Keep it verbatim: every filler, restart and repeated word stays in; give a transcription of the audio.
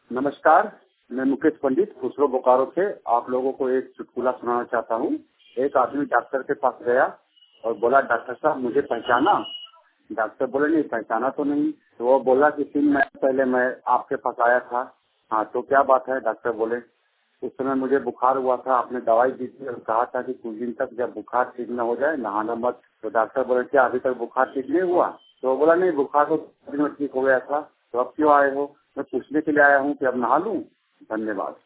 नमस्कार, मैं मुकेश पंडित खुसरो बोकारो से आप लोगों को एक चुटकुला सुनाना चाहता हूँ। एक आदमी डॉक्टर के पास गया और बोला, डॉक्टर साहब मुझे पहचाना? डॉक्टर बोले, नहीं पहचाना तो नहीं। तो वो बोला कि तीन महीने पहले मैं आपके पास आया था। हाँ, तो क्या बात है? डॉक्टर बोले, उस समय मुझे बुखार हुआ था, आपने दवाई दी थी और कहा था कि कुछ दिन तक जब बुखार ठीक न हो जाए नहाना मत। तो डॉक्टर बोले, क्या अभी तक बुखार ठीक नहीं हुआ? तो वो बोला, नहीं बुखार तो दिन में ठीक हो गया था। तो अब क्यों आए हो? मैं पूछने के लिए आया हूँ कि अब नहा लूँ। धन्यवाद।